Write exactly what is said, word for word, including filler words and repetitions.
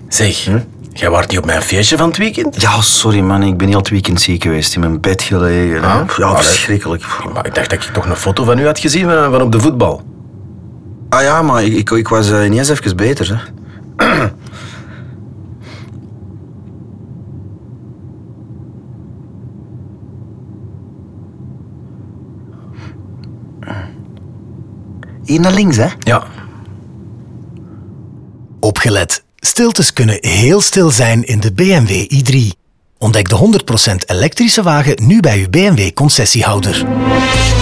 Zeg, hm? Jij was niet op mijn feestje van het weekend? Ja, sorry man, ik ben heel het weekend ziek geweest. In mijn bed gelegen. Ah, ja, allee. verschrikkelijk. Maar ik dacht dat ik toch een foto van u had gezien van, van op de voetbal. Ah ja, maar ik, ik, ik was uh, ineens even beter. Hè. Hier naar links, hè? Ja. Opgelet. Stiltes kunnen heel stil zijn in de B M W i drie. Ontdek de honderd procent elektrische wagen nu bij uw B M W-concessiehouder.